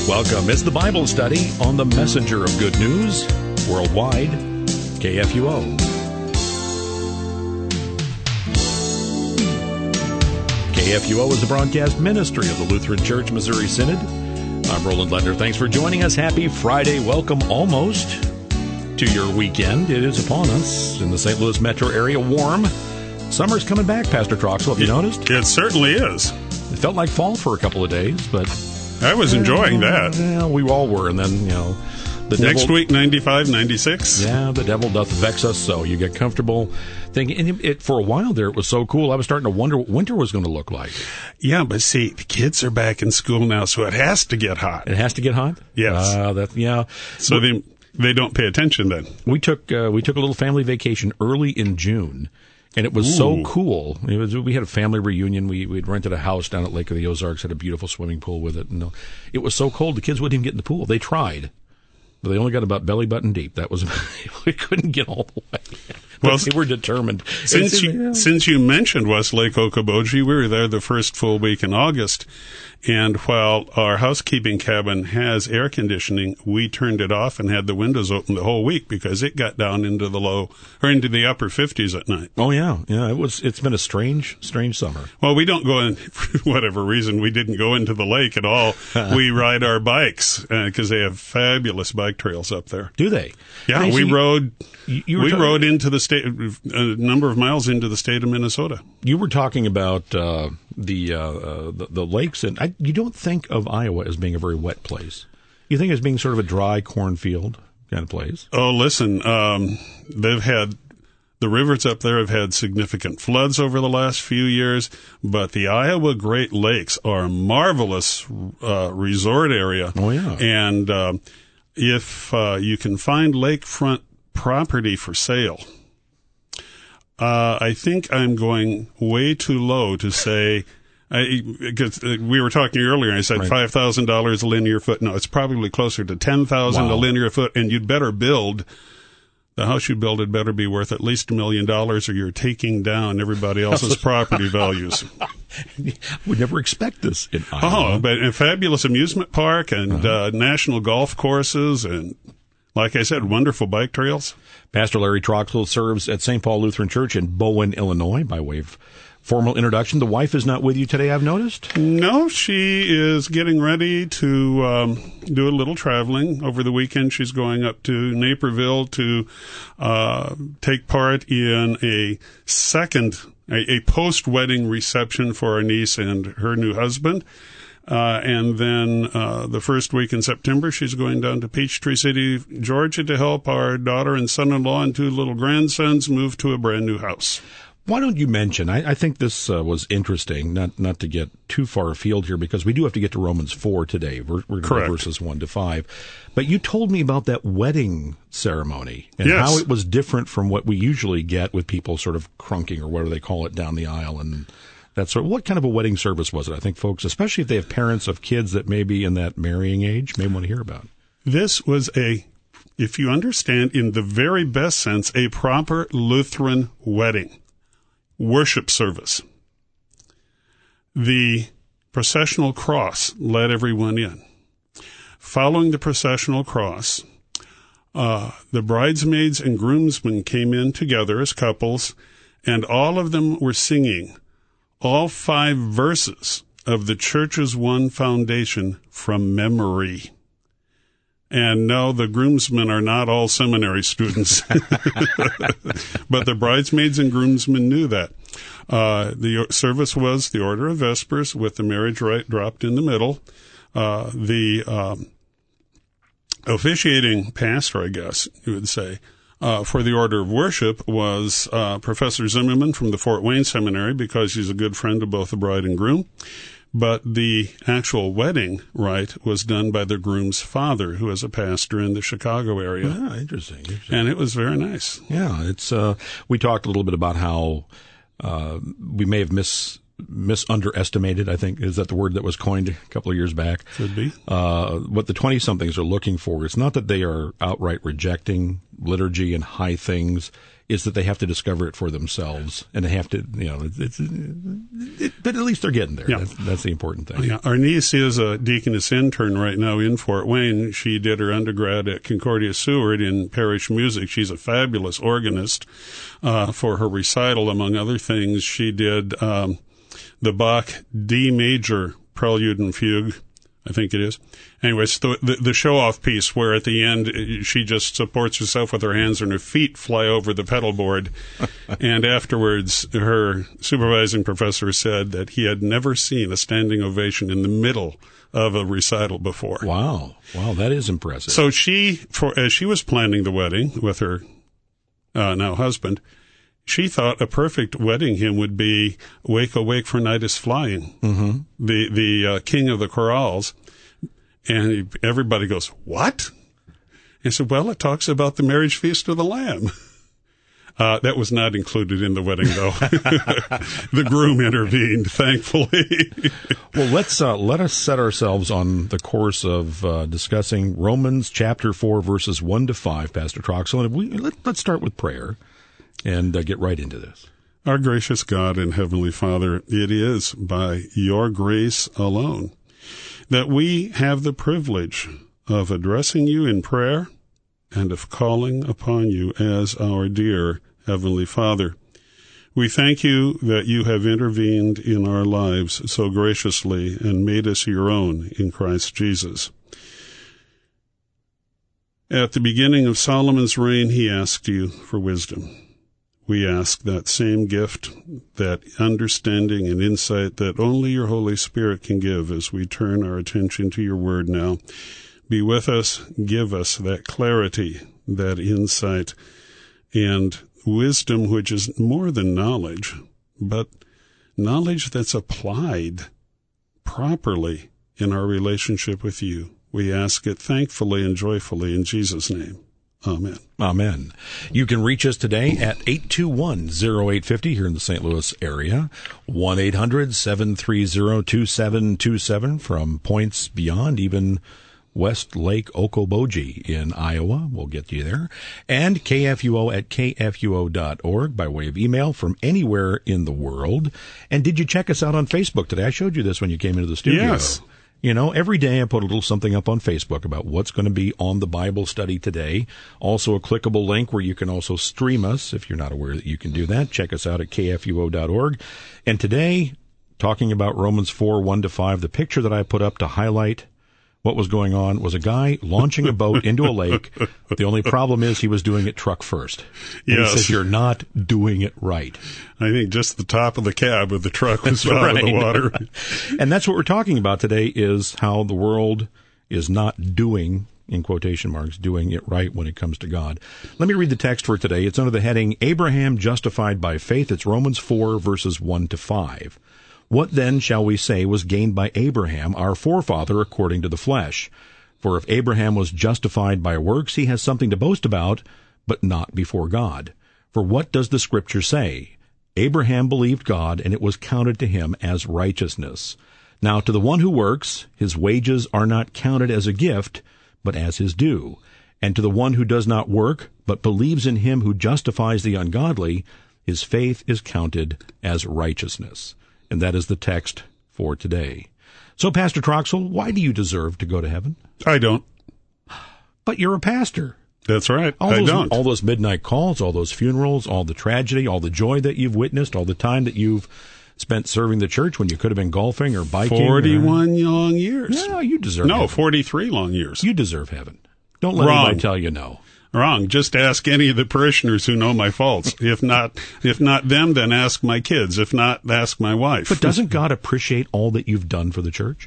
Welcome. It's the Bible study on the messenger of good news worldwide, KFUO. KFUO is the broadcast ministry of the Lutheran Church Missouri Synod. I'm Roland Ledner. Thanks for joining us. Happy Friday. Welcome almost to your weekend. It is upon us in the St. Louis metro area. Warm. Summer's coming back, Pastor Troxel. Have you noticed? It certainly is. It felt like fall for a couple of days, but I was enjoying that. Yeah, we all were. And then, the next devil, week, 95, 96. Yeah, the devil doth vex us, so you get comfortable thinking. And it for a while there, it was so cool. I was starting to wonder what winter was going to look like. Yeah, but see, the kids are back in school now, so it has to get hot. It has to get hot? Yes. So they don't pay attention then. We took a little family vacation early in June. And it was so cool. We had a family reunion. We'd rented a house down at Lake of the Ozarks, had a beautiful swimming pool with it. And it was so cold, the kids wouldn't even get in the pool. They tried, but they only got about belly button deep. That was, we couldn't get all the way. Well, they were determined. Since you mentioned Westlake Okoboji, we were there the first full week in August. And while our housekeeping cabin has air conditioning, we turned it off and had the windows open the whole week because it got down into the upper 50s at night. Oh yeah. It's been a strange summer. Well, we don't go in, for whatever reason, we didn't go into the lake at all. We ride our bikes because they have fabulous bike trails up there. Do they? Yeah, we rode into the state, a number of miles into the state of Minnesota. You were talking about the lakes, and you don't think of Iowa as being a very wet place. You think as being sort of a dry cornfield kind of place. Oh, listen, the rivers up there have had significant floods over the last few years, but the Iowa Great Lakes are a marvelous resort area. Oh, yeah. And if you can find lakefront property for sale, I think I'm going way too low to say, because we were talking earlier, and I said $5,000 a linear foot. No, it's probably closer to $10,000 a linear foot, and you'd better build. The house you build had better be worth at least $1 million, or you're taking down everybody else's property values. Would never expect this in Iowa. Oh, but a fabulous amusement park and national golf courses and, like I said, wonderful bike trails. Pastor Larry Troxel serves at St. Paul Lutheran Church in Bowen, Illinois, by way of formal introduction. The wife is not with you today, I've noticed? No, she is getting ready to do a little traveling. Over the weekend, she's going up to Naperville to take part in a post-wedding reception for our niece and her new husband. And then the first week in September, she's going down to Peachtree City, Georgia, to help our daughter and son-in-law and 2 little grandsons move to a brand new house. Why don't you mention, I think this was interesting, not to get too far afield here, because we do have to get to Romans 4 today. We're going to go verses 1 to 5. But you told me about that wedding ceremony and how it was different from what we usually get with people sort of crunking or whatever they call it down the aisle and that sort of. What kind of a wedding service was it? I think folks, especially if they have parents of kids that may be in that marrying age, may want to hear about. This was if you understand, in the very best sense, a proper Lutheran wedding. Worship service. The processional cross led everyone in. Following the processional cross, the bridesmaids and groomsmen came in together as couples, and all of them were singing all 5 verses of the Church's One Foundation from memory. And no, the groomsmen are not all seminary students. But the bridesmaids and groomsmen knew that. The service was the order of Vespers with the marriage rite dropped in the middle. The officiating pastor, I guess you would say, for the order of worship was Professor Zimmerman from the Fort Wayne Seminary, because he's a good friend of both the bride and groom. But the actual wedding rite was done by the groom's father, who is a pastor in the Chicago area. Ah, interesting. And it was very nice. Yeah, it's. We talked a little bit about how we may have misunderestimated, I think, is that the word that was coined a couple of years back? Could be. What the 20-somethings are looking for. It's not that they are outright rejecting liturgy and high things. is that they have to discover it for themselves, and they have to, but at least they're getting there. Yeah. That's the important thing. Yeah. Our niece is a deaconess intern right now in Fort Wayne. She did her undergrad at Concordia Seward in parish music. She's a fabulous organist. For her recital, among other things, she did the Bach D major Prelude and Fugue, I think it is. Anyways, the show-off piece where at the end she just supports herself with her hands and her feet fly over the pedal board. And afterwards, her supervising professor said that he had never seen a standing ovation in the middle of a recital before. Wow, that is impressive. So as she was planning the wedding with her now husband, she thought a perfect wedding hymn would be "Wake, Awake, for Night is Flying," the king of the chorales. And everybody goes, "What?" And said, "Well, it talks about the marriage feast of the Lamb." That was not included in the wedding, though. The groom intervened, thankfully. Well, let us set ourselves on the course of discussing Romans chapter 4, verses 1 to 5, Pastor Troxel. And let's start with prayer and get right into this. Our gracious God and Heavenly Father, it is by your grace alone that we have the privilege of addressing you in prayer and of calling upon you as our dear Heavenly Father. We thank you that you have intervened in our lives so graciously and made us your own in Christ Jesus. At the beginning of Solomon's reign, he asked you for wisdom. We ask that same gift, that understanding and insight that only your Holy Spirit can give as we turn our attention to your word now. Be with us, give us that clarity, that insight, and wisdom which is more than knowledge, but knowledge that's applied properly in our relationship with you. We ask it thankfully and joyfully in Jesus' name. Amen. Amen. You can reach us today at 821-0850 here in the St. Louis area, 1-800-730-2727 from points beyond, even West Lake Okoboji in Iowa. We'll get you there. And KFUO at kfuo.org by way of email from anywhere in the world. And did you check us out on Facebook today? I showed you this when you came into the studio. Yes. Every day I put a little something up on Facebook about what's going to be on the Bible study today. Also a clickable link where you can also stream us if you're not aware that you can do that. Check us out at kfuo.org. And today, talking about Romans 4, 1 to 5, the picture that I put up to highlight what was going on was a guy launching a boat into a lake. The only problem is he was doing it truck first. And yes. He says, you're not doing it right. I think just the top of the cab of the truck was out of the water. And that's what we're talking about today, is how the world is not doing, in quotation marks, doing it right when it comes to God. Let me read the text for today. It's under the heading, Abraham Justified by Faith. It's Romans 4, verses 1 to 5. What then shall we say was gained by Abraham, our forefather, according to the flesh? For if Abraham was justified by works, he has something to boast about, but not before God. For what does the Scripture say? Abraham believed God, and it was counted to him as righteousness. Now to the one who works, his wages are not counted as a gift, but as his due. And to the one who does not work, but believes in him who justifies the ungodly, his faith is counted as righteousness. And that is the text for today. So, Pastor Troxel, why do you deserve to go to heaven? I don't. But you're a pastor. That's right. I don't. All those midnight calls, all those funerals, all the tragedy, all the joy that you've witnessed, all the time that you've spent serving the church when you could have been golfing or biking. 41 long years. No, you deserve No, heaven. 43 long years. You deserve heaven. Don't let anybody tell you no. Wrong. Just ask any of the parishioners who know my faults. If not them, then ask my kids. If not, ask my wife. But doesn't God appreciate all that you've done for the church?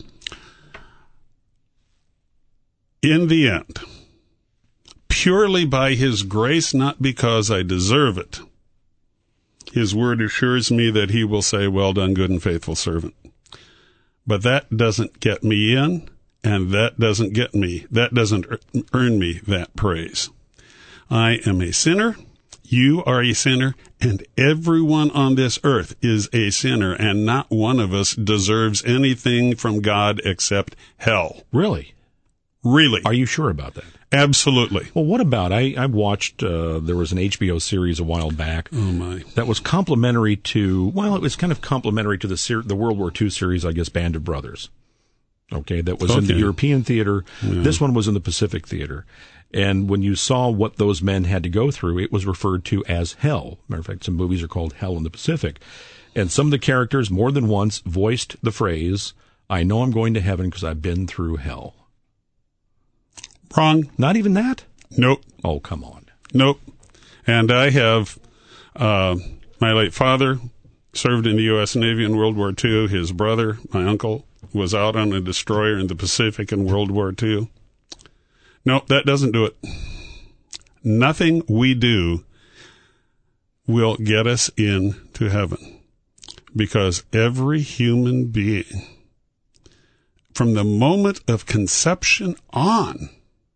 In the end, purely by His grace, not because I deserve it, His word assures me that He will say, well done, good and faithful servant. But that doesn't get me in. And that doesn't earn me that praise. I am a sinner. You are a sinner. And everyone on this earth is a sinner. And not one of us deserves anything from God except hell. Really? Really. Are you sure about that? Absolutely. Well, what about, I watched, there was an HBO series a while back. Oh, my. That was complimentary to, well, it was kind of complimentary to the World War II series, I guess, Band of Brothers. Okay, that was in the European theater. Yeah. This one was in the Pacific theater. And when you saw what those men had to go through, it was referred to as hell. Matter of fact, some movies are called Hell in the Pacific. And some of the characters, more than once, voiced the phrase, I know I'm going to heaven because I've been through hell. Wrong. Not even that? Nope. Oh, come on. Nope. And I have, my late father served in the U.S. Navy in World War II. His brother, my uncle, was out on a destroyer in the Pacific in World War II. Nope, that doesn't do it. Nothing we do will get us into heaven, because every human being, from the moment of conception on,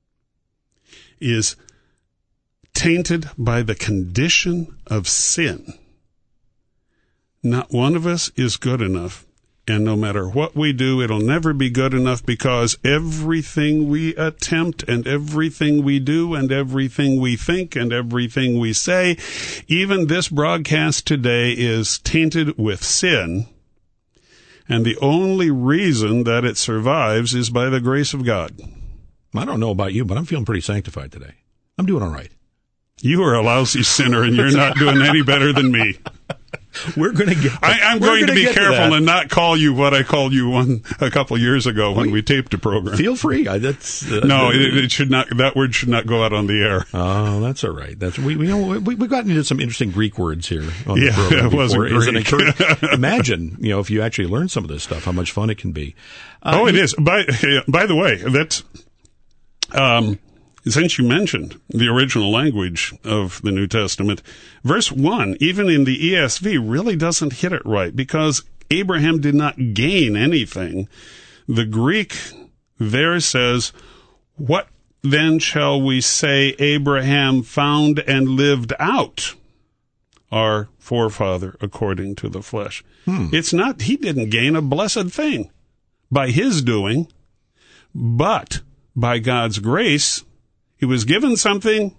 is tainted by the condition of sin. Not one of us is good enough. And no matter what we do, it'll never be good enough, because everything we attempt and everything we do and everything we think and everything we say, even this broadcast today, is tainted with sin. And the only reason that it survives is by the grace of God. I don't know about you, but I'm feeling pretty sanctified today. I'm doing all right. You are a lousy sinner, and you're not doing any better than me. We're going to get. I'm going to be careful and not call you what I called you a couple years ago when we taped a program. Feel free. No, it should not. That word should not go out on the air. Oh, that's all right. We've gotten into some interesting Greek words here. On the program it wasn't Greek. Imagine, if you actually learn some of this stuff, how much fun it can be. It is. By the way, that's. Since you mentioned the original language of the New Testament, verse 1, even in the ESV, really doesn't hit it right, because Abraham did not gain anything. The Greek there says, what then shall we say Abraham found and lived out? Our forefather according to the flesh. It's not, he didn't gain a blessed thing by his doing, but by God's grace, he was given something,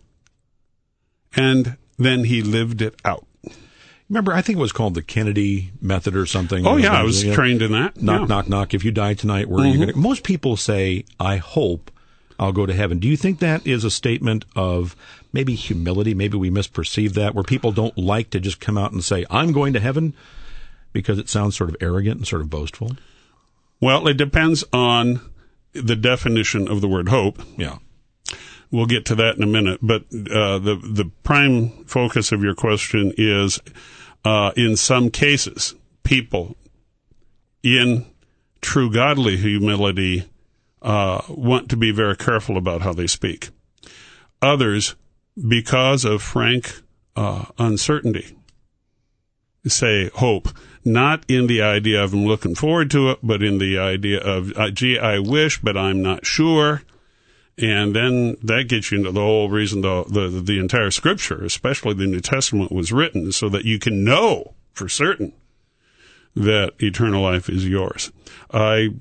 and then he lived it out. Remember, I think it was called the Kennedy method or something. Oh, yeah, I was trained in that. Knock, knock. If you die tonight, where are you going to... Most people say, I hope I'll go to heaven. Do you think that is a statement of maybe humility? Maybe we misperceive that, where people don't like to just come out and say, I'm going to heaven, because it sounds sort of arrogant and sort of boastful? Well, it depends on the definition of the word hope. Yeah. We'll get to that in a minute, but the prime focus of your question is, in some cases, people in true godly humility want to be very careful about how they speak. Others, because of frank uncertainty, say hope, not in the idea of I'm looking forward to it, but in the idea of, gee, I wish, but I'm not sure. And then that gets you into the whole reason the entire Scripture, especially the New Testament, was written, so that you can know for certain that eternal life is yours. I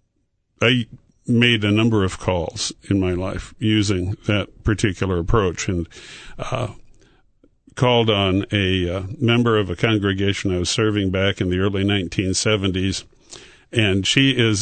made a number of calls in my life using that particular approach, and called on a member of a congregation I was serving back in the early 1970s, and she is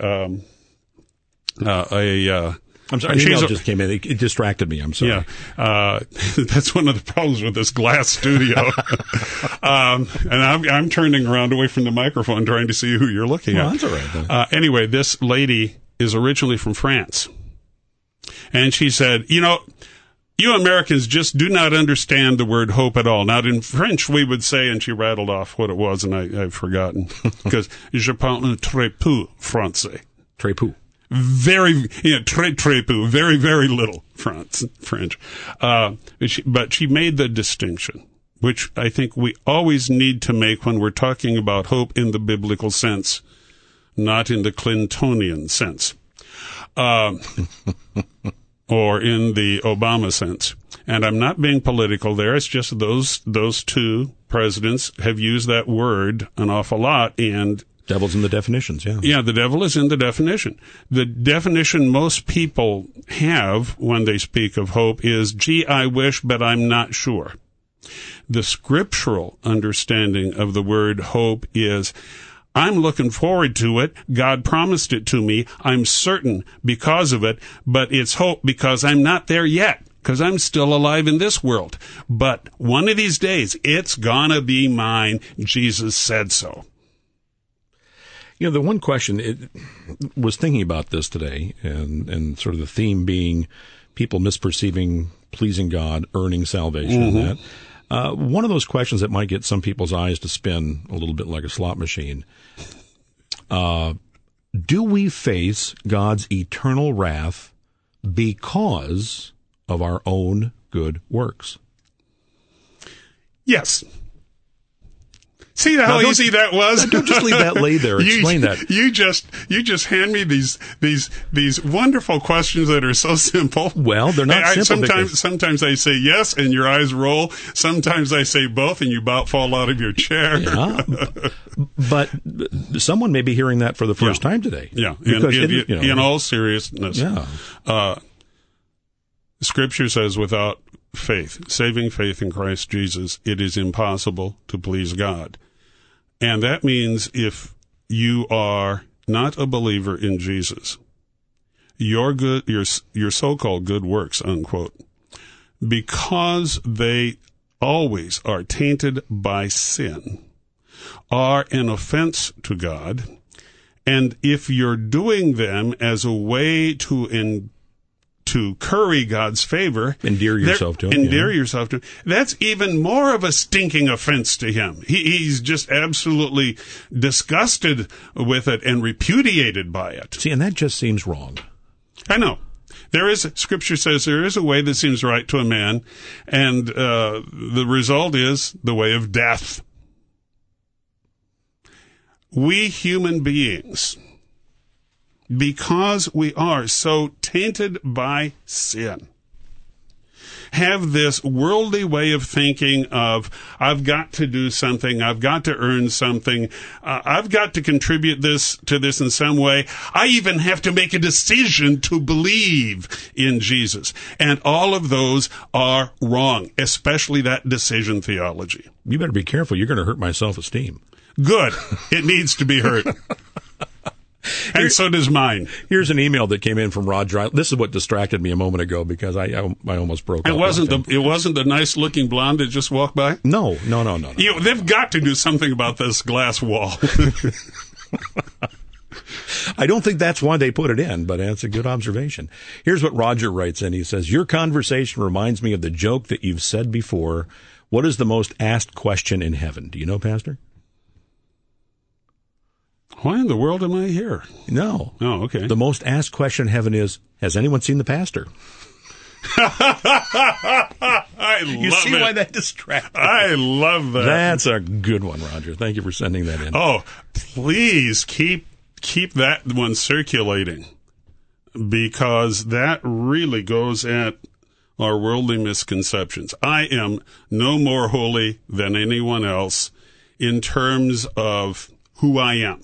I'm sorry, email just came in. It distracted me. I'm sorry. Yeah. That's one of the problems with this glass studio. And I'm turning around away from the microphone trying to see who you're looking at. That's all right, then. Anyway, this lady is originally from France. And she said, you Americans just do not understand the word hope at all. Now, in French, we would say, and she rattled off what it was, and I've forgotten, because je parle très peu français. Très peu. Very, très peu, very, very little French. But she made the distinction, which I think we always need to make when we're talking about hope in the biblical sense, not in the Clintonian sense, or in the Obama sense. And I'm not being political there. It's just those two presidents have used that word an awful lot, and Devil's in the definitions, yeah. Yeah, the devil is in the definition. The definition most people have when they speak of hope is, gee, I wish, but I'm not sure. The scriptural understanding of the word hope is, I'm looking forward to it. God promised it to me. I'm certain because of it, but it's hope because I'm not there yet, because I'm still alive in this world. But one of these days, it's gonna be mine. Jesus said so. You know, the one question, was thinking about this today, and sort of the theme being people misperceiving pleasing God, earning salvation, and that. One of those questions that might get some people's eyes to spin a little bit like a slot machine. Do we face God's eternal wrath because of our own good works? Yes. See how easy that was? Don't just leave that lay there. Explain that. You just hand me these wonderful questions that are so simple. Well, they're not simple. Sometimes I say yes, and your eyes roll. Sometimes I say both, and you about fall out of your chair. Yeah, but someone may be hearing that for the first time today. Yeah, in all seriousness. Yeah. Scripture says without faith, saving faith in Christ Jesus, it is impossible to please God. And that means if you are not a believer in Jesus, your so-called good works, unquote, because they always are tainted by sin, are an offense to God. And if you're doing them as a way to curry God's favor. Endear yourself to him. That's even more of a stinking offense to him. He's just absolutely disgusted with it and repudiated by it. See, and that just seems wrong. I know. Scripture says there is a way that seems right to a man, and the result is the way of death. We human beings, because we are so tainted by sin, have this worldly way of thinking of, I've got to do something, I've got to earn something, I've got to contribute to this in some way. I even have to make a decision to believe in Jesus. And all of those are wrong, especially that decision theology. You better be careful. You're going to hurt my self-esteem. Good. It needs to be hurt. And so does mine. Here's an email that came in from Roger. This is what distracted me a moment ago because I almost broke up. It wasn't the nice looking blonde that just walked by? No. They've got to do something about this glass wall. I don't think that's why they put it in, but it's a good observation. Here's what Roger writes in. He says, your conversation reminds me of the joke that you've said before. What is the most asked question in heaven? Do you know, Pastor? Why in the world am I here? No. Oh, okay. The most asked question in heaven is, has anyone seen the pastor? You see why that distracts me? I love that. That's a good one, Roger. Thank you for sending that in. Oh, please keep that one circulating, because that really goes at our worldly misconceptions. I am no more holy than anyone else in terms of who I am.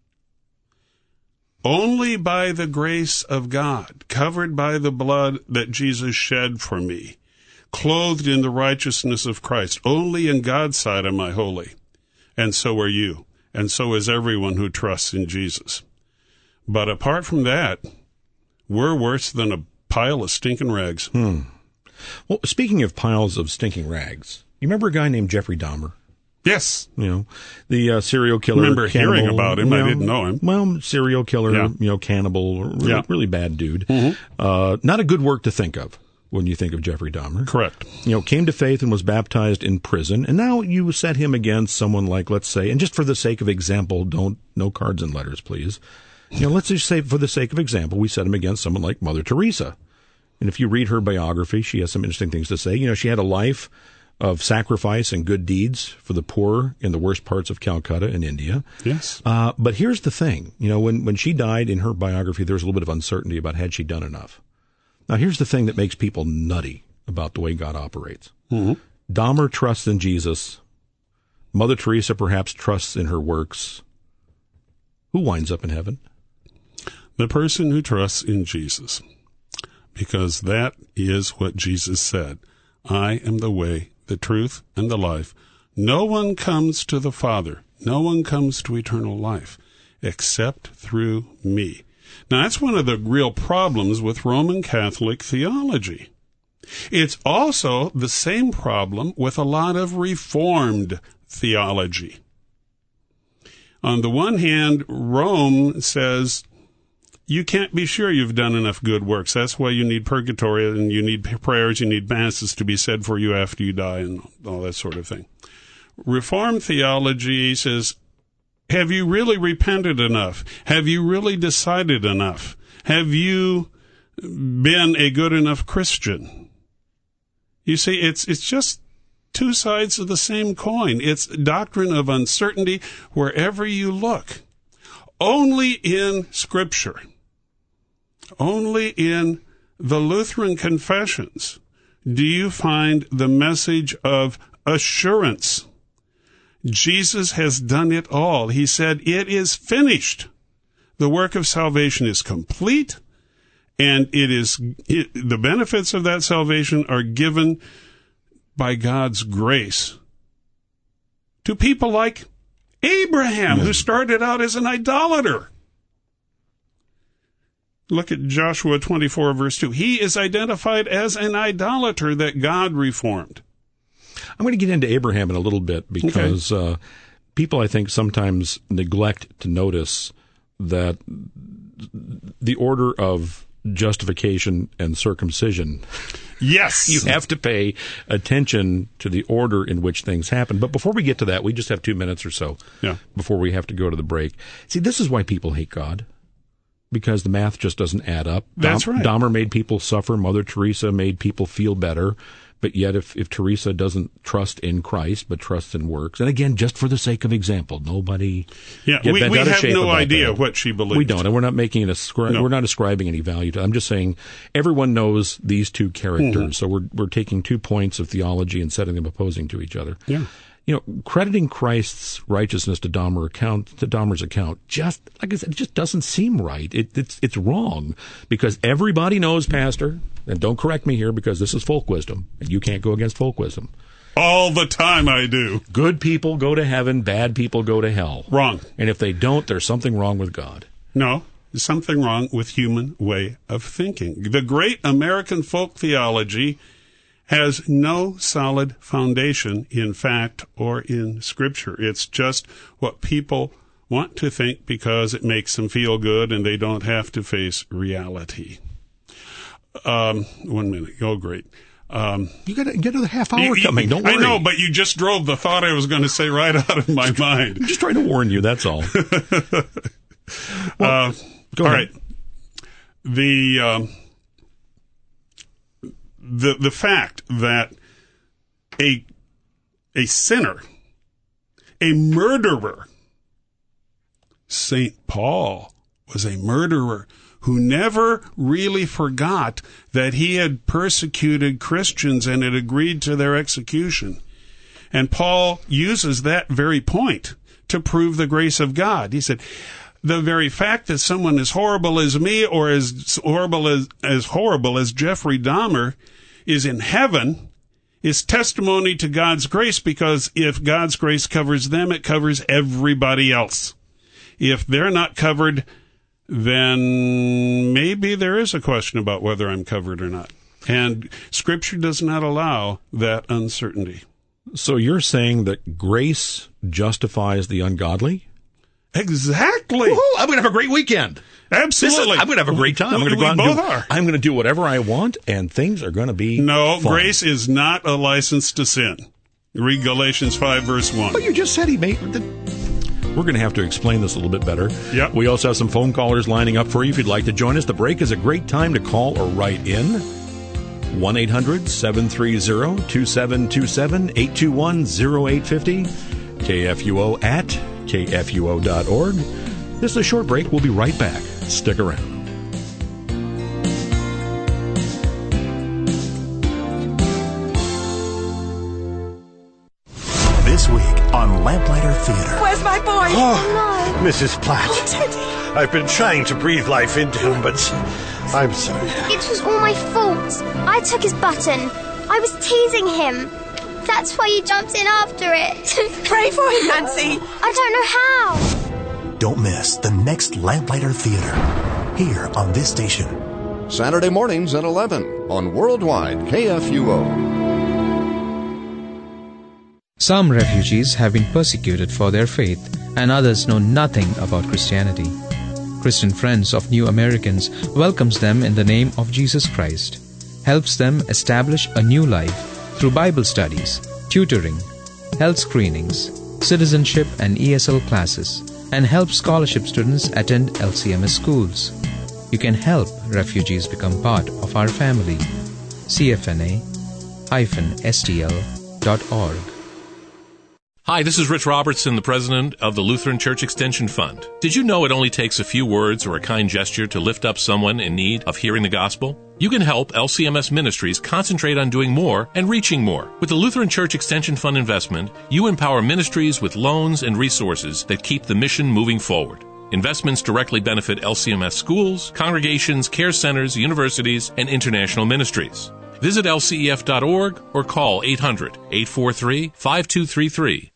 Only by the grace of God, covered by the blood that Jesus shed for me, clothed in the righteousness of Christ, only in God's sight am I holy. And so are you. And so is everyone who trusts in Jesus. But apart from that, we're worse than a pile of stinking rags. Well, speaking of piles of stinking rags, you remember a guy named Jeffrey Dahmer? Yes. The serial killer. I remember cannibal, hearing about him. I didn't know him. Well, serial killer, cannibal, really bad dude. Mm-hmm. Not a good work to think of when you think of Jeffrey Dahmer. Correct. Came to faith and was baptized in prison. And now you set him against someone like, let's say, and just for the sake of example, no cards and letters, please. Let's just say for the sake of example, we set him against someone like Mother Teresa. And if you read her biography, she has some interesting things to say. She had a life of sacrifice and good deeds for the poor in the worst parts of Calcutta in India. Yes. But here's the thing. When she died, in her biography, there's a little bit of uncertainty about had she done enough. Now, here's the thing that makes people nutty about the way God operates. Mm-hmm. Dahmer trusts in Jesus. Mother Teresa perhaps trusts in her works. Who winds up in heaven? The person who trusts in Jesus. Because that is what Jesus said. I am the way, the truth, and the life. No one comes to the Father. No one comes to eternal life except through me. Now, that's one of the real problems with Roman Catholic theology. It's also the same problem with a lot of Reformed theology. On the one hand, Rome says, you can't be sure you've done enough good works. That's why you need purgatory and you need prayers, you need masses to be said for you after you die and all that sort of thing. Reformed theology says, have you really repented enough? Have you really decided enough? Have you been a good enough Christian? You see, it's just two sides of the same coin. It's doctrine of uncertainty wherever you look. Only in Scripture, only in the Lutheran confessions do you find the message of assurance. Jesus has done it all. He said, it is finished. The work of salvation is complete, and the benefits of that salvation are given by God's grace to people like Abraham, who started out as an idolater. Look at Joshua 24, verse 2. He is identified as an idolater that God reformed. I'm going to get into Abraham in a little bit because people, I think, sometimes neglect to notice that the order of justification and circumcision. Yes. You have to pay attention to the order in which things happen. But before we get to that, we just have 2 minutes or so before we have to go to the break. See, this is why people hate God. Because the math just doesn't add up. That's right. Dahmer made people suffer. Mother Teresa made people feel better. But yet, if Teresa doesn't trust in Christ, but trusts in works, and again, just for the sake of example, nobody we have no idea what she believed. We don't, and we're not making we're not ascribing any value to it. I'm just saying everyone knows these two characters, so we're taking 2 points of theology and setting them opposing to each other. Yeah. You know, crediting Christ's righteousness to Dahmer's account, just like I said, it just doesn't seem right. It's wrong because everybody knows, Pastor, and don't correct me here because this is folk wisdom, and you can't go against folk wisdom. All the time I do. Good people go to heaven, bad people go to hell. Wrong. And if they don't, there's something wrong with God. No, there's something wrong with human way of thinking. The great American folk theology has no solid foundation in fact or in Scripture. It's just what people want to think because it makes them feel good and they don't have to face reality. 1 minute. Oh, great. You got to get to the half hour coming. Don't worry. I know, but you just drove the thought I was going to say right out of my mind. I'm just trying to warn you, that's all. Well, go ahead. All right. The fact that a sinner, a murderer, St. Paul was a murderer who never really forgot that he had persecuted Christians and had agreed to their execution. And Paul uses that very point to prove the grace of God. He said, the very fact that someone as horrible as me or as horrible as Jeffrey Dahmer is in heaven is testimony to God's grace, because if God's grace covers them, it covers everybody else. If they're not covered, then maybe there is a question about whether I'm covered or not. And Scripture does not allow that uncertainty. So you're saying that grace justifies the ungodly? Exactly. Woo-hoo, I'm going to have a great weekend. Absolutely. I'm going to have a great time. I'm going to go out and I'm going to do whatever I want, and things are going to be fun. Grace is not a license to sin. Read Galatians 5, verse 1. But you just said he made... We're going to have to explain this a little bit better. Yep. We also have some phone callers lining up for you if you'd like to join us. The break is a great time to call or write in. 1-800-730-2727, 821-0850, KFUO at KFUO.org. This is a short break. We'll be right back. Stick around. This week on Lamplighter Theater. Theater. Where's my boy? Oh, no. Mrs. Platt. Oh, Teddy. I've been trying to breathe life into him, but I'm sorry. It was all my fault. I took his button. I was teasing him. That's why you jumped in after it. Pray for him, Nancy. I don't know how. Don't miss the next Lamplighter Theater, here on this station. Saturday mornings at 11 on Worldwide KFUO. Some refugees have been persecuted for their faith, and others know nothing about Christianity. Christian Friends of New Americans welcomes them in the name of Jesus Christ, helps them establish a new life through Bible studies, tutoring, health screenings, citizenship and ESL classes, and helps scholarship students attend LCMS schools. You can help refugees become part of our family. CFNA-STL.org. Hi, this is Rich Robertson, the president of the Lutheran Church Extension Fund. Did you know it only takes a few words or a kind gesture to lift up someone in need of hearing the gospel? You can help LCMS Ministries concentrate on doing more and reaching more. With the Lutheran Church Extension Fund investment, you empower ministries with loans and resources that keep the mission moving forward. Investments directly benefit LCMS schools, congregations, care centers, universities, and international ministries. Visit lcef.org or call 800-843-5233.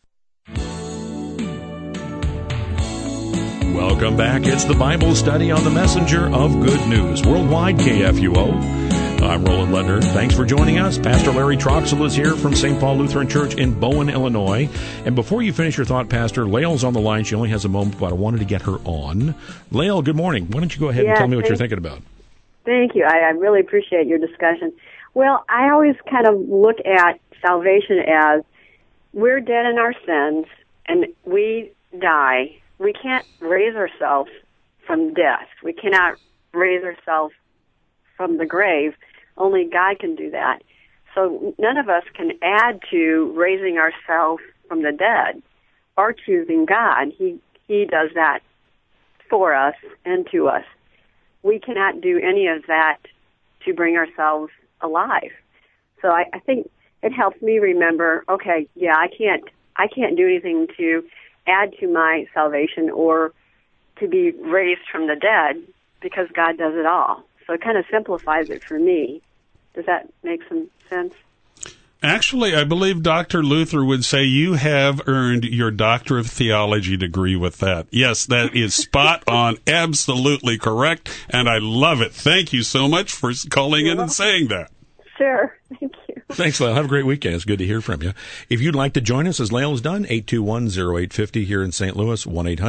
Welcome back. It's the Bible study on the Messenger of Good News, Worldwide KFUO. I'm Roland Ledner. Thanks for joining us. Pastor Larry Troxel is here from St. Paul Lutheran Church in Bowen, Illinois. And before you finish your thought, Pastor, Lael's on the line. She only has a moment, but I wanted to get her on. Lael, good morning. Why don't you go ahead and tell me what you're thinking about? Thank you. I really appreciate your discussion. Well, I always kind of look at salvation as we're dead in our sins and we die. We can't raise ourselves from death. We cannot raise ourselves from the grave. Only God can do that. So none of us can add to raising ourselves from the dead or choosing God. He does that for us and to us. We cannot do any of that to bring ourselves alive. So I think it helps me remember, okay, yeah, I can't do anything to add to my salvation or to be raised from the dead because God does it all. So it kind of simplifies it for me. Does that make some sense? Actually, I believe Dr. Luther would say you have earned your Doctor of Theology degree with that. Yes, that is spot on, absolutely correct, and I love it. Thank you so much for calling in and saying that. Sure. Thank you. Thanks, Lael. Have a great weekend. It's good to hear from you. If you'd like to join us, as Lael has done, 821-0850 here in St. Louis,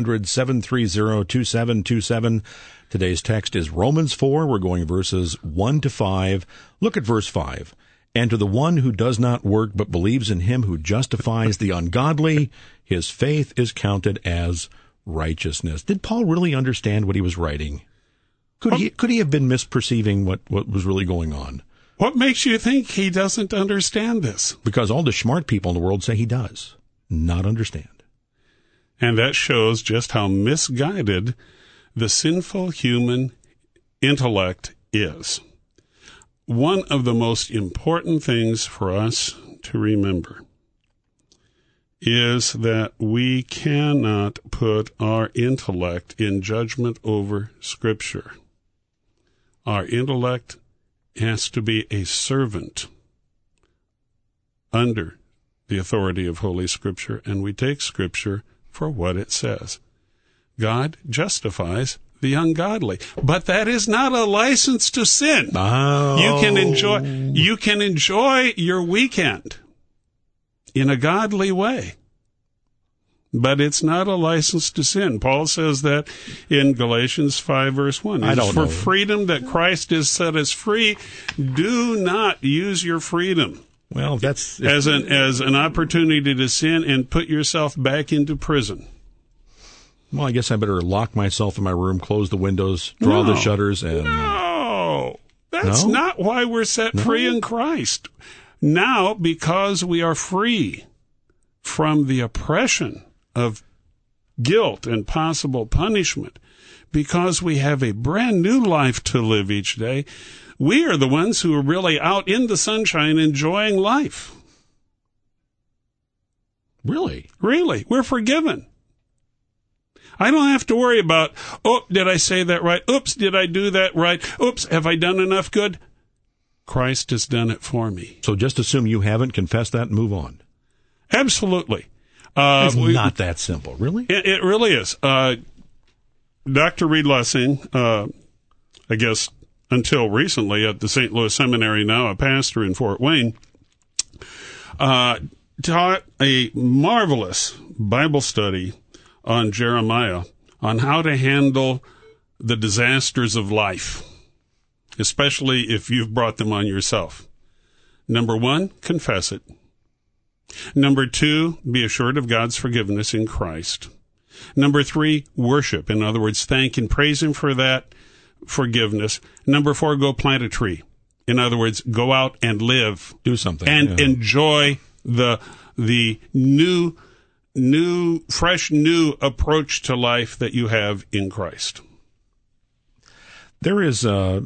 1-800-730-2727. Today's text is Romans 4. We're going verses 1 to 5. Look at verse 5. And to the one who does not work but believes in him who justifies the ungodly, his faith is counted as righteousness. Did Paul really understand what he was writing? Could he have been misperceiving what was really going on? What makes you think he doesn't understand this? Because all the smart people in the world say he does not understand. And that shows just how misguided the sinful human intellect is. One of the most important things for us to remember is that we cannot put our intellect in judgment over Scripture. Our intellect has to be a servant under the authority of Holy Scripture, and we take Scripture for what it says. God justifies the ungodly, but that is not a license to sin. Oh. You can enjoy your weekend in a godly way, but it's not a license to sin. Paul says that in Galatians 5 verse 1. It is for freedom that Christ has set us free. Do not use your freedom. Well, that's as an opportunity to sin and put yourself back into prison. Well, I guess I better lock myself in my room, close the windows, draw the shutters, and... No! That's not why we're set free in Christ. Now, because we are free from the oppression of guilt and possible punishment, because we have a brand new life to live each day, we are the ones who are really out in the sunshine enjoying life. Really? Really. We're forgiven. I don't have to worry about, did I say that right? Oops, did I do that right? Oops, have I done enough good? Christ has done it for me. So just assume you haven't, confess that, and move on. Absolutely. It's not that simple, really? It really is. Dr. Reed Lessing, I guess until recently at the St. Louis Seminary, now a pastor in Fort Wayne, taught a marvelous Bible study on Jeremiah, on how to handle the disasters of life, especially if you've brought them on yourself. Number 1, confess it. Number 2, be assured of God's forgiveness in Christ. Number 3, worship. In other words, thank and praise Him for that forgiveness. Number 4, go plant a tree. In other words, go out and live. Do something. And enjoy the fresh new approach to life that you have in Christ. There's a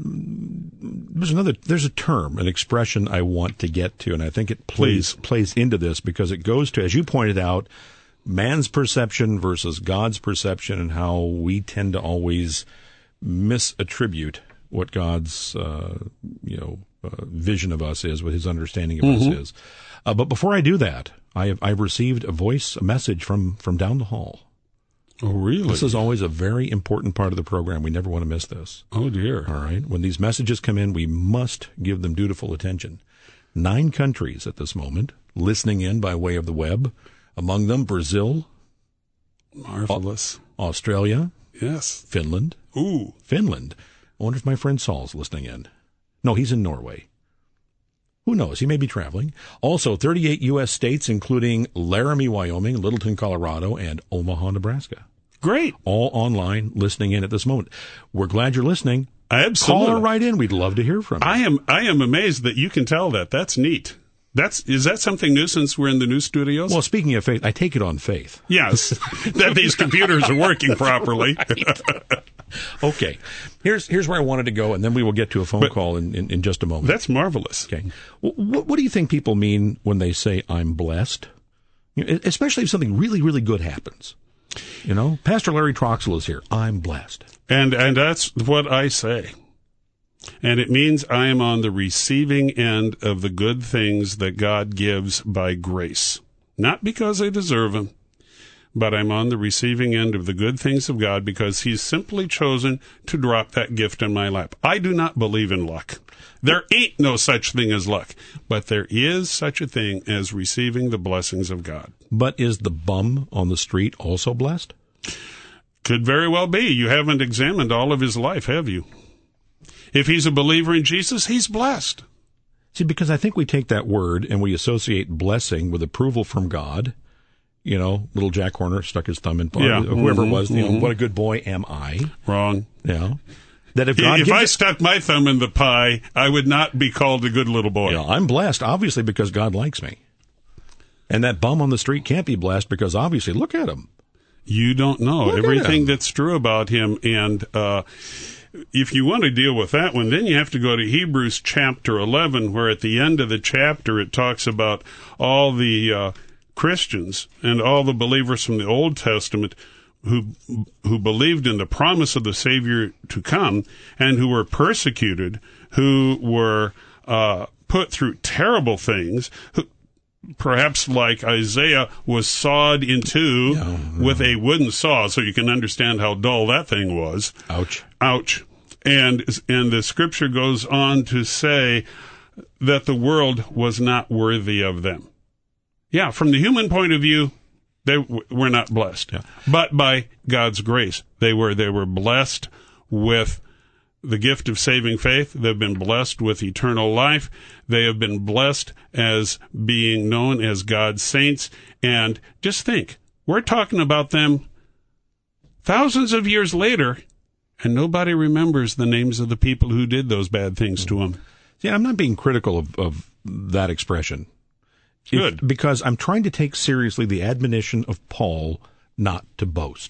term, an expression I want to get to, and I think it plays into this because it goes to, as you pointed out, man's perception versus God's perception, and how we tend to always misattribute what God's vision of us is, what His understanding of us is. But before I do that, I've received a message from down the hall. Oh, really? This is always a very important part of the program. We never want to miss this. Oh, dear. All right. When these messages come in, we must give them dutiful attention. 9 countries at this moment listening in by way of the web. Among them, Brazil. Marvelous. Australia. Yes. Finland. Ooh. Finland. I wonder if my friend Saul's listening in. No, he's in Norway. Who knows? He may be traveling. Also, 38 U.S. states, including Laramie, Wyoming, Littleton, Colorado, and Omaha, Nebraska. Great. All online, listening in at this moment. We're glad you're listening. Absolutely. Call her right in. We'd love to hear from you. I am amazed that you can tell that. That's neat. Is that something new since we're in the new studios? Well, speaking of faith, I take it on faith. Yes, that these computers are working properly. Okay, here's where I wanted to go, and then we will get to a phone call in just a moment. That's marvelous. Okay, what do you think people mean when they say I'm blessed? Especially if something really, really good happens. Pastor Larry Troxel is here. I'm blessed, and that's what I say. And it means I am on the receiving end of the good things that God gives by grace. Not because I deserve them, but I'm on the receiving end of the good things of God because He's simply chosen to drop that gift in my lap. I do not believe in luck. There ain't no such thing as luck, but there is such a thing as receiving the blessings of God. But is the bum on the street also blessed? Could very well be. You haven't examined all of his life, have you? If he's a believer in Jesus, he's blessed. See, because I think we take that word and we associate blessing with approval from God. Little Jack Horner stuck his thumb in, whoever it was, what a good boy am I. Wrong. Yeah. That if I stuck my thumb in the pie, I would not be called a good little boy. I'm blessed, obviously, because God likes me. And that bum on the street can't be blessed because, obviously, look at him. You don't know everything that's true about him. And if you want to deal with that one, then you have to go to Hebrews chapter 11, where at the end of the chapter it talks about all the Christians and all the believers from the Old Testament who believed in the promise of the Savior to come and who were persecuted, who were put through terrible things, perhaps like Isaiah was sawed in two with a wooden saw, so you can understand how dull that thing was. Ouch. Ouch. And the scripture goes on to say that the world was not worthy of them. Yeah, from the human point of view, they were not blessed. Yeah. But by God's grace, they were blessed with the gift of saving faith. They've been blessed with eternal life. They have been blessed as being known as God's saints. And just think, we're talking about them thousands of years later, and nobody remembers the names of the people who did those bad things to them. Yeah, I'm not being critical of that expression. Good. Because I'm trying to take seriously the admonition of Paul not to boast.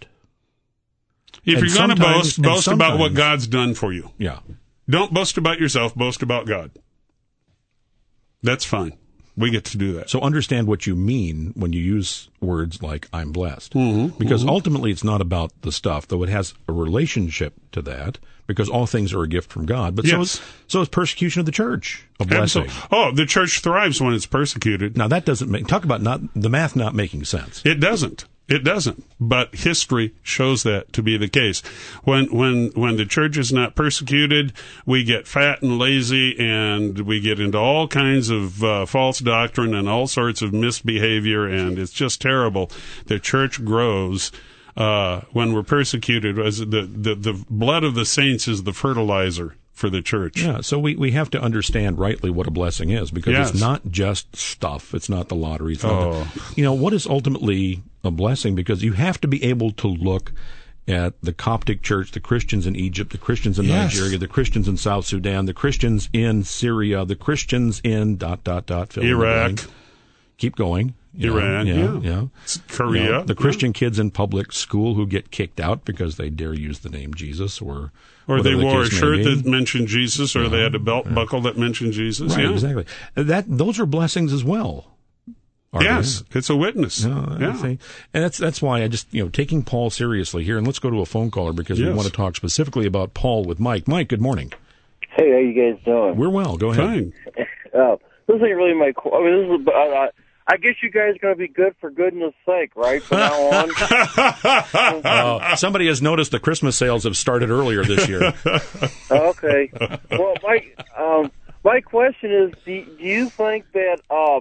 If you're going to boast about what God's done for you. Yeah. Don't boast about yourself, boast about God. That's fine. We get to do that. So understand what you mean when you use words like "I'm blessed," because ultimately it's not about the stuff, though it has a relationship to that. Because all things are a gift from God, but so is persecution of the church a blessing. Oh, the church thrives when it's persecuted. Now that doesn't talk about the math not making sense. It doesn't. It doesn't. But history shows that to be the case. When the church is not persecuted, we get fat and lazy, and we get into all kinds of false doctrine and all sorts of misbehavior, and it's just terrible. The church grows. When we're persecuted, as the blood of the saints is the fertilizer for the church. Yeah, so we have to understand rightly what a blessing is, because it's not just stuff. It's not the lottery. It's not what is ultimately a blessing, because you have to be able to look at the Coptic church, the Christians in Egypt, the Christians in Nigeria, the Christians in South Sudan, the Christians in Syria, the Christians in ... Iraq. Keep going. Iran, Korea. The Christian kids in public school who get kicked out because they dare use the name Jesus, or they wore a shirt that mentioned Jesus, or they had a belt buckle that mentioned Jesus. Right, exactly. Those are blessings as well. Yes, it's a witness. And that's why I just taking Paul seriously here. And let's go to a phone caller, because we want to talk specifically about Paul with Mike. Mike, good morning. Hey, how you guys doing? We're well. Go ahead. Fine. This ain't really my. This is. I guess you guys are going to be good for goodness sake, right? From now on. Somebody has noticed the Christmas sales have started earlier this year. Okay. Well, my question is, do you think that,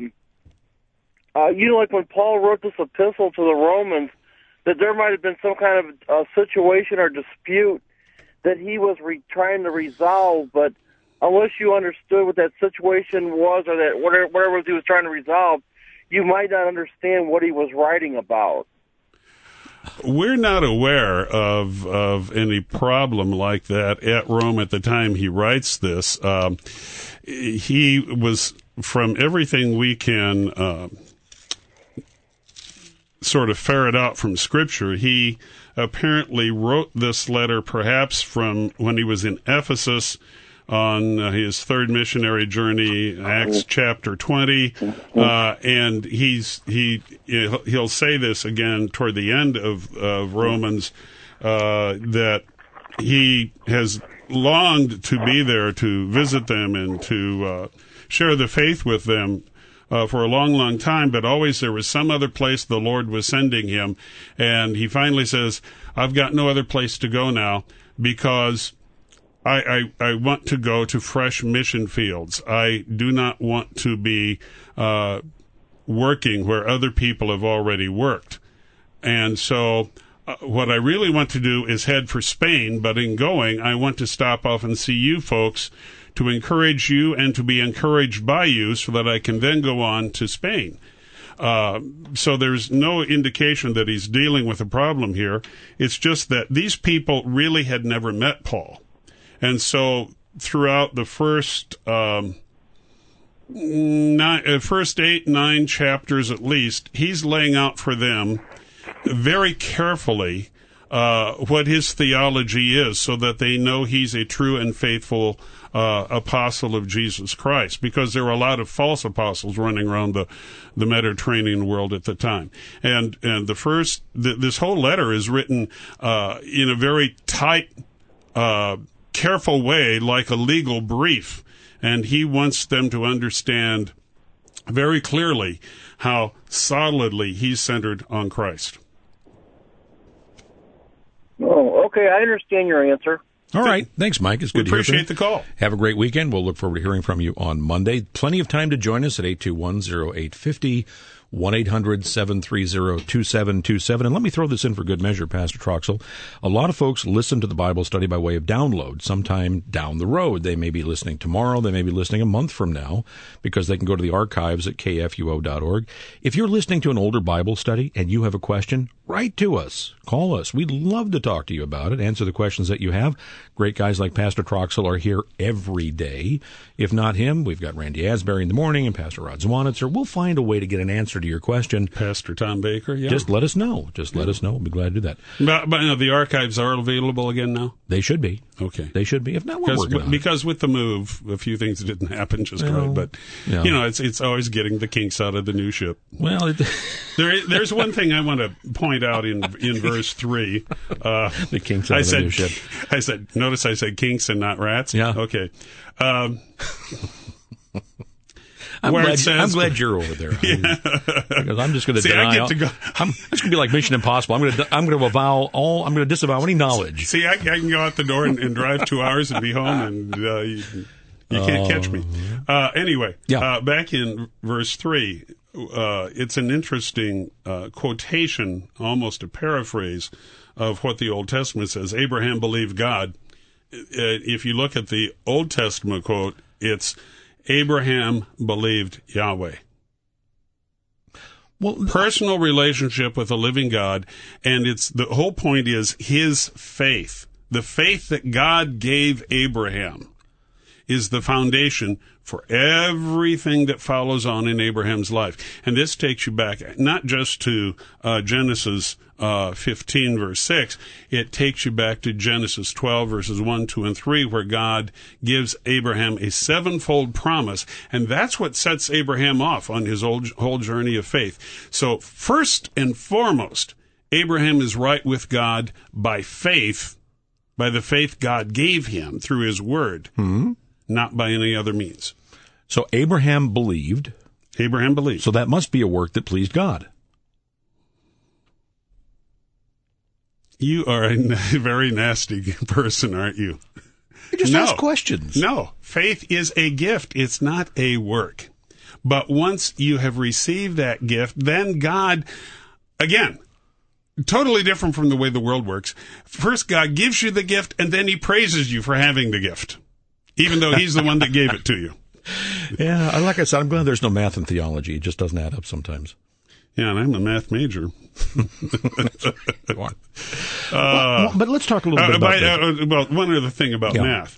like when Paul wrote this epistle to the Romans, that there might have been some kind of situation or dispute that he was trying to resolve, but unless you understood what that situation was, or that whatever he was trying to resolve, you might not understand what he was writing about. We're not aware of any problem like that at Rome at the time he writes this. He was, from everything we can sort of ferret out from Scripture, he apparently wrote this letter perhaps from when he was in Ephesus on his third missionary journey, Acts chapter 20, and he'll say this again toward the end of Romans, that he has longed to be there to visit them and to share the faith with them for a long, long time, but always there was some other place the Lord was sending him, and he finally says, I've got no other place to go now, because I want to go to fresh mission fields. I do not want to be working where other people have already worked. And so what I really want to do is head for Spain, but in going, I want to stop off and see you folks to encourage you and to be encouraged by you so that I can then go on to Spain. So there's no indication that he's dealing with a problem here. It's just that these people really had never met Paul. And so throughout the first 8-9 chapters at least, he's laying out for them very carefully what his theology is, so that they know he's a true and faithful apostle of Jesus Christ, because there were a lot of false apostles running around the Mediterranean world at the time. And this whole letter is written in a very tight, careful way, like a legal brief, and he wants them to understand very clearly how solidly he's centered on Christ. Oh, okay, I understand your answer. All right. Thanks, Mike. It's good to hear from you. Appreciate the call. Have a great weekend. We'll look forward to hearing from you on Monday. Plenty of time to join us at 821-0850, 1-800-730-2727. And let me throw this in for good measure, Pastor Troxel. A lot of folks listen to the Bible study by way of download sometime down the road. They may be listening tomorrow. They may be listening a month from now, because they can go to the archives at kfuo.org. If you're listening to an older Bible study and you have a question, write to us. Call us. We'd love to talk to you about it, answer the questions that you have. Great guys like Pastor Troxel are here every day. If not him, we've got Randy Asbury in the morning and Pastor Rod Zwanitzer. We'll find a way to get an answer to your question. Pastor Tom Baker, yeah. Just let us know. Let us know. We'll be glad to do that. But the archives are available again now? They should be. Okay. They should be. If not, we're working on it. Because with the move, a few things didn't happen just right. But, it's always getting the kinks out of the new ship. Well, there's one thing I want to point out in verse 3. The kinks out of the new ship. Notice I said kinks and not rats? Yeah. Okay. I'm glad you're over there. Yeah. Because I'm just going to deny. It's going to be like Mission Impossible. I'm going to disavow any knowledge. See, I can go out the door and drive 2 hours and be home, and you can't catch me. Anyway, back in verse 3, it's an interesting quotation, almost a paraphrase of what the Old Testament says. Abraham believed God. If you look at the Old Testament quote, it's Abraham believed Yahweh. Well, personal relationship with a living God, and the whole point is his faith. The faith that God gave Abraham is the foundation for everything that follows on in Abraham's life. And this takes you back not just to Genesis 15, verse 6. It takes you back to Genesis 12, verses 1, 2, and 3, where God gives Abraham a sevenfold promise. And that's what sets Abraham off on his whole journey of faith. So first and foremost, Abraham is right with God by faith, by the faith God gave him through his word. Mm-hmm. Not by any other means. So Abraham believed. So that must be a work that pleased God. You are a very nasty person, aren't you? You just ask questions. No. Faith is a gift. It's not a work. But once you have received that gift, then God, again, totally different from the way the world works. First, God gives you the gift, and then he praises you for having the gift, even though he's the one that gave it to you. Yeah, like I said, I'm glad there's no math in theology. It just doesn't add up sometimes. Yeah, and I'm a math major. But let's talk a little bit about one other thing about math.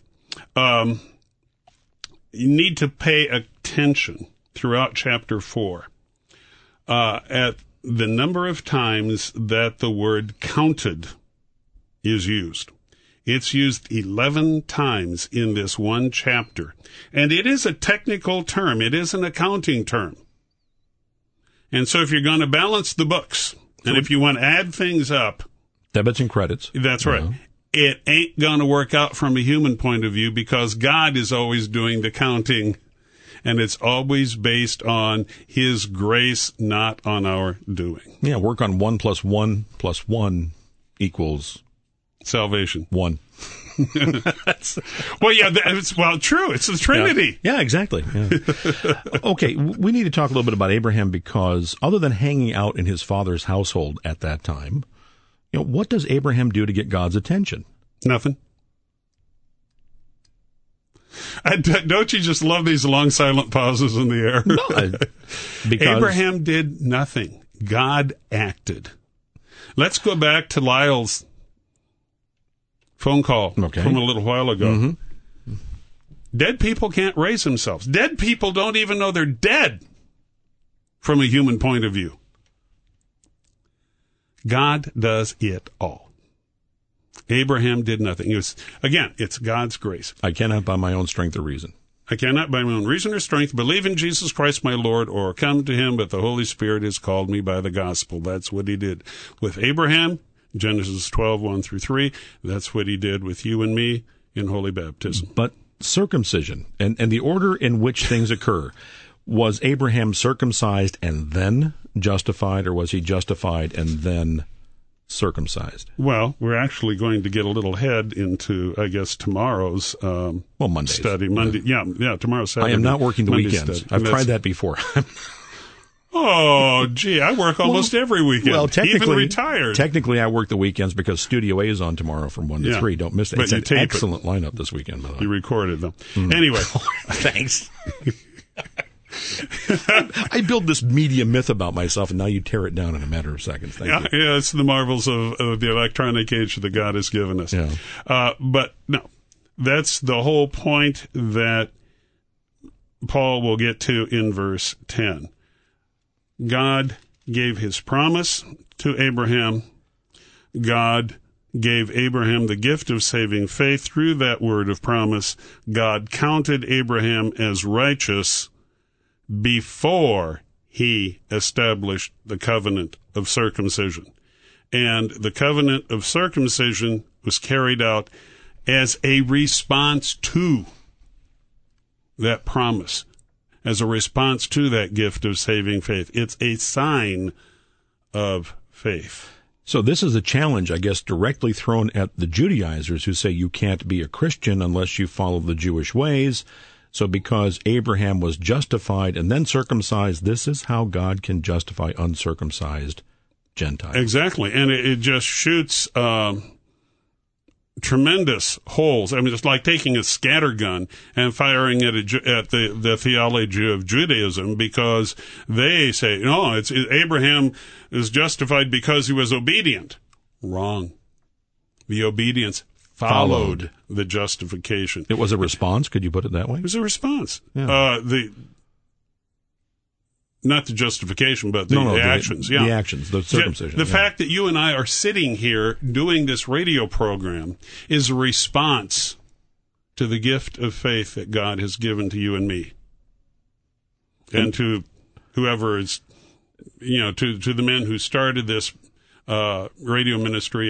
You need to pay attention throughout chapter 4 at the number of times that the word counted is used. It's used 11 times in this one chapter. And it is a technical term. It is an accounting term. And so if you're going to balance the books, and if you want to add things up... Debits and credits. That's right. It ain't going to work out from a human point of view because God is always doing the counting, and it's always based on his grace, not on our doing. Yeah, work on 1 + 1 + 1 equals... salvation. 1. Well, yeah, true. It's the Trinity. Yeah, exactly. Yeah. Okay, we need to talk a little bit about Abraham because other than hanging out in his father's household at that time, what does Abraham do to get God's attention? Nothing. Don't you just love these long silent pauses in the air? No, because Abraham did nothing. God acted. Let's go back to Lyle's phone call from a little while ago. Mm-hmm. Dead people can't raise themselves. Dead people don't even know they're dead from a human point of view. God does it all. Abraham did nothing. It's God's grace. I cannot by my own strength or reason. I cannot by my own reason or strength believe in Jesus Christ my Lord or come to him, but the Holy Spirit has called me by the gospel. That's what he did with Abraham. Genesis 12, 1 through 3. That's what he did with you and me in holy baptism. But circumcision and the order in which things occur, was Abraham circumcised and then justified, or was he justified and then circumcised? Well, we're actually going to get a little head into, I guess, tomorrow's Monday's study. Monday, yeah, tomorrow's Saturday. I am not working the Monday's weekends. Study. I've tried that before. Oh, gee, I work almost every weekend. Well, technically, even retired. Technically, I work the weekends because Studio A is on tomorrow from 1 to 3. Don't miss it. It's an excellent lineup this weekend, by the way. You recorded them. Anyway. Thanks. I build this media myth about myself, and now you tear it down in a matter of seconds. Thank you. Yeah, it's the marvels of the electronic age that God has given us. Yeah. But no, that's the whole point that Paul will get to in verse 10. God gave his promise to Abraham. God gave Abraham the gift of saving faith through that word of promise. God counted Abraham as righteous before he established the covenant of circumcision. And the covenant of circumcision was carried out as a response to that promise, as a response to that gift of saving faith. It's a sign of faith. So this is a challenge, I guess, directly thrown at the Judaizers who say you can't be a Christian unless you follow the Jewish ways. So because Abraham was justified and then circumcised, this is how God can justify uncircumcised Gentiles. Exactly. And it just shoots tremendous holes. I mean, it's like taking a scattergun and firing it at the theology of Judaism, because they say, no, Abraham is justified because he was obedient. Wrong. The obedience followed the justification. It was a response. Could you put it that way? It was a response. Yeah. Not the justification, but the actions. The actions, the circumcision. The fact that you and I are sitting here doing this radio program is a response to the gift of faith that God has given to you and me. And to whoever is, to the men who started this radio ministry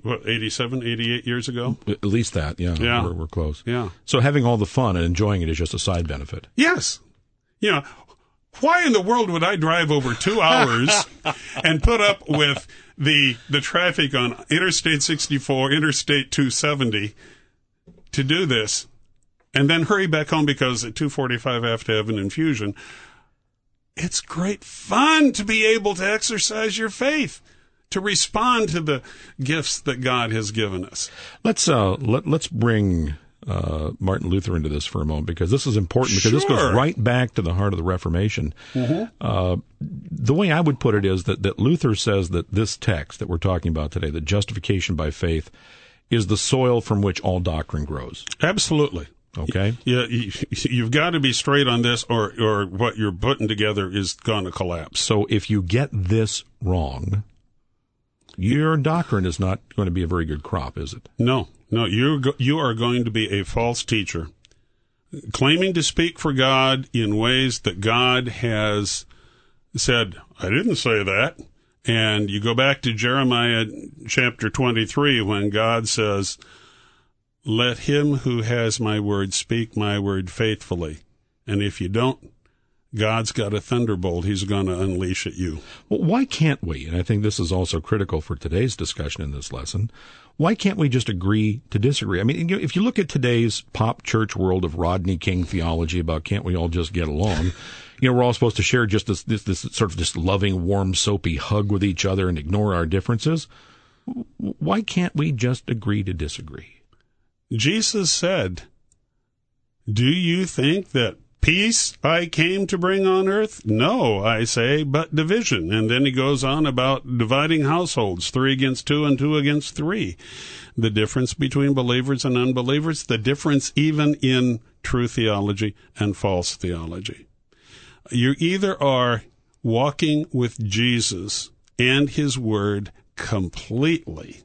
88 years ago? At least that, yeah. We're close. Yeah. So having all the fun and enjoying it is just a side benefit. Yes. Why in the world would I drive over 2 hours and put up with the traffic on Interstate 64, Interstate 270 to do this, and then hurry back home because at 2:45 I have to have an infusion? It's great fun to be able to exercise your faith, to respond to the gifts that God has given us. Let's bring Martin Luther into this for a moment, because this is important, because this goes right back to the heart of the Reformation. Mm-hmm. The way I would put it is that Luther says that this text that we're talking about today, that justification by faith, is the soil from which all doctrine grows. Absolutely. Okay? You've got to be straight on this, or what you're putting together is going to collapse. So if you get this wrong, your doctrine is not going to be a very good crop, is it? No, you are going to be a false teacher, claiming to speak for God in ways that God has said, I didn't say that. And you go back to Jeremiah chapter 23, when God says, let him who has my word speak my word faithfully. And if you don't, God's got a thunderbolt he's going to unleash at you. Well, why can't we, and I think this is also critical for today's discussion in this lesson, why can't we just agree to disagree? I mean, if you look at today's pop church world of Rodney King theology about can't we all just get along, we're all supposed to share just this sort of just loving, warm, soapy hug with each other and ignore our differences. Why can't we just agree to disagree? Jesus said, do you think that peace I came to bring on earth? No, I say, but division. And then he goes on about dividing households, 3 against 2 and 2 against 3. The difference between believers and unbelievers, the difference even in true theology and false theology. You either are walking with Jesus and his word completely,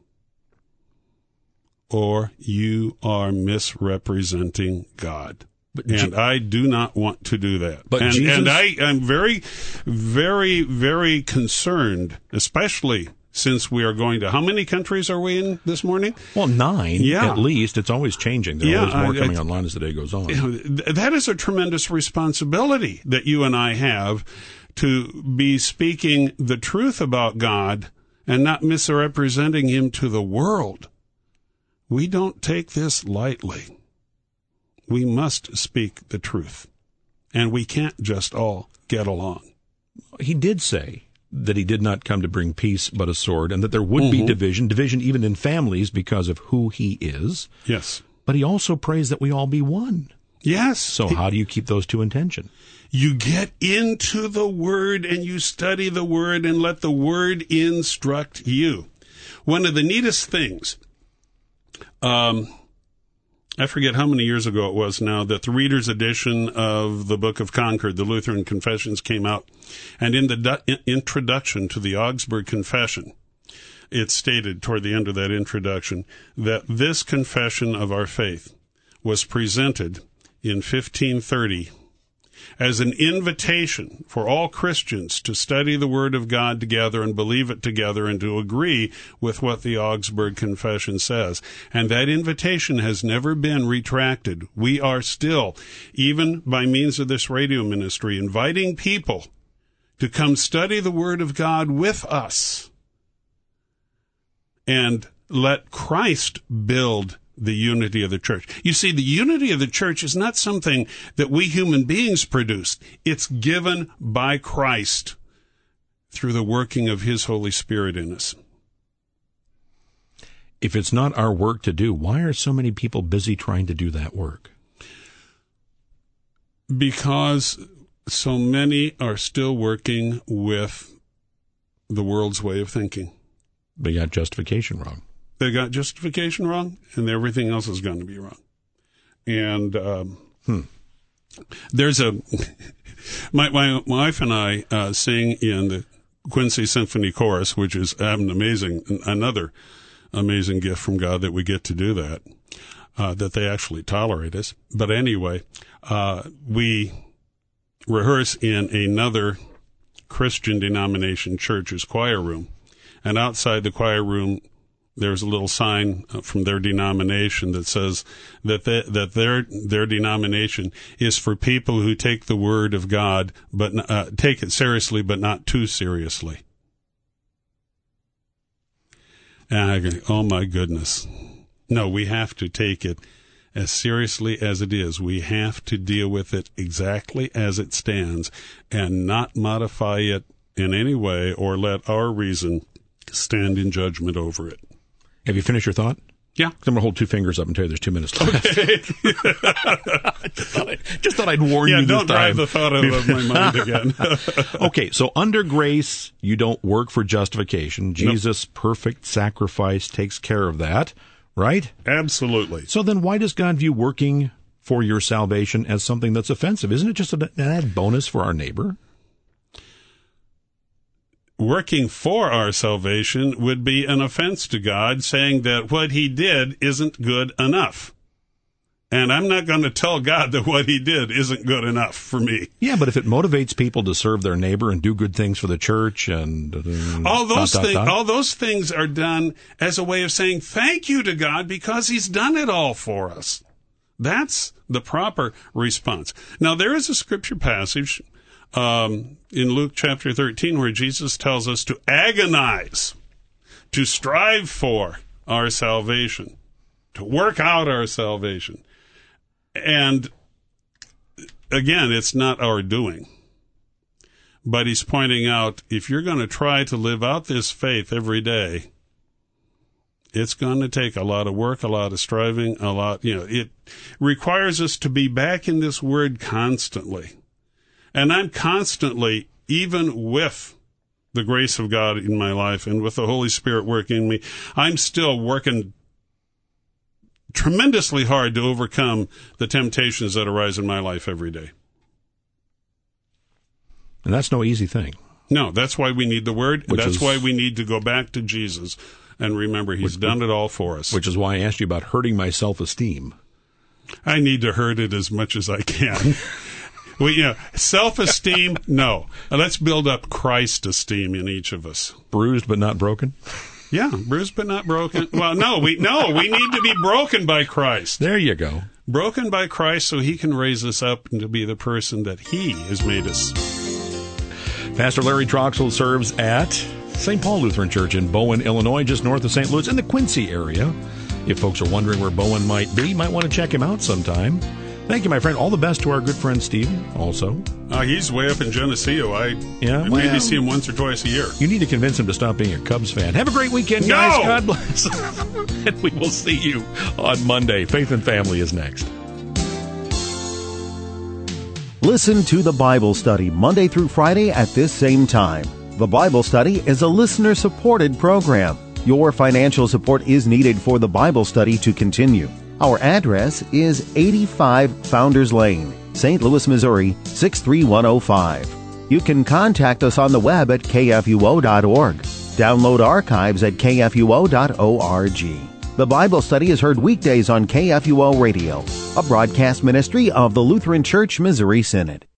or you are misrepresenting God. And I do not want to do that. And I'm very, very, very concerned, especially since we are going to, how many countries are we in this morning? Well, 9 at least. It's always changing. There are always more coming online as the day goes on. That is a tremendous responsibility that you and I have, to be speaking the truth about God and not misrepresenting him to the world. We don't take this lightly. We must speak the truth, and we can't just all get along. He did say that he did not come to bring peace but a sword, and that there would be division even in families because of who he is. Yes. But he also prays that we all be one. Yes. So how do you keep those two in tension? You get into the Word and you study the Word and let the Word instruct you. One of the neatest things, I forget how many years ago it was now, that the Reader's edition of the Book of Concord, the Lutheran Confessions, came out. And in the introduction to the Augsburg Confession, it stated toward the end of that introduction that this confession of our faith was presented in 1530 as an invitation for all Christians to study the Word of God together and believe it together and to agree with what the Augsburg Confession says. And that invitation has never been retracted. We are still, even by means of this radio ministry, inviting people to come study the Word of God with us and let Christ build the unity of the church. You see, the unity of the church is not something that we human beings produce. It's given by Christ through the working of His Holy Spirit in us. If it's not our work to do, why are so many people busy trying to do that work? Because so many are still working with the world's way of thinking. They got justification wrong. They got justification wrong, and everything else is going to be wrong. And there's my wife and I sing in the Quincy Symphony Chorus, which is another amazing gift from God that we get to do that, that they actually tolerate us. But anyway, we rehearse in another Christian denomination church's choir room, and outside the choir room, there's a little sign from their denomination that says that their denomination is for people who take the Word of God, but take it seriously, but not too seriously. And I go, oh my goodness. No, we have to take it as seriously as it is. We have to deal with it exactly as it stands and not modify it in any way or let our reason stand in judgment over it. Have you finished your thought? Yeah. I'm going to hold two fingers up and tell you there's 2 minutes left. Okay. just thought I'd warn you this time. Don't drive the thought out of my mind again. Okay, so under grace, you don't work for justification. Jesus' perfect sacrifice takes care of that, right? Absolutely. So then why does God view working for your salvation as something that's offensive? Isn't it just an added bonus for our neighbor? Working for our salvation would be an offense to God, saying that what He did isn't good enough. And I'm not going to tell God that what He did isn't good enough for me. Yeah, but if it motivates people to serve their neighbor and do good things for the church and all those things are done as a way of saying thank you to God because He's done it all for us. That's the proper response. Now, there is a scripture passage in Luke chapter 13 where Jesus tells us to agonize, to strive for our salvation, to work out our salvation. And again, it's not our doing. But He's pointing out, if you're going to try to live out this faith every day, it's going to take a lot of work, a lot of striving, it requires us to be back in this Word constantly. And I'm constantly, even with the grace of God in my life and with the Holy Spirit working in me, I'm still working tremendously hard to overcome the temptations that arise in my life every day. And that's no easy thing. No, that's why we need the Word. That's why we need to go back to Jesus and remember He's done it all for us. Which is why I asked you about hurting my self-esteem. I need to hurt it as much as I can. Self-esteem, no. Let's build up Christ esteem in each of us. Bruised but not broken? Yeah, bruised but not broken. Well, we need to be broken by Christ. There you go. Broken by Christ so He can raise us up and to be the person that He has made us. Pastor Larry Troxel serves at St. Paul Lutheran Church in Bowen, Illinois, just north of St. Louis, in the Quincy area. If folks are wondering where Bowen might be, you might want to check him out sometime. Thank you, my friend. All the best to our good friend Stephen, also. He's way up in Geneseo. I maybe see him once or twice a year. You need to convince him to stop being a Cubs fan. Have a great weekend, guys. God bless. And we will see you on Monday. Faith and Family is next. Listen to the Bible Study Monday through Friday at this same time. The Bible Study is a listener-supported program. Your financial support is needed for the Bible Study to continue. Our address is 85 Founders Lane, St. Louis, Missouri, 63105. You can contact us on the web at kfuo.org. Download archives at kfuo.org. The Bible Study is heard weekdays on KFUO Radio, a broadcast ministry of the Lutheran Church Missouri Synod.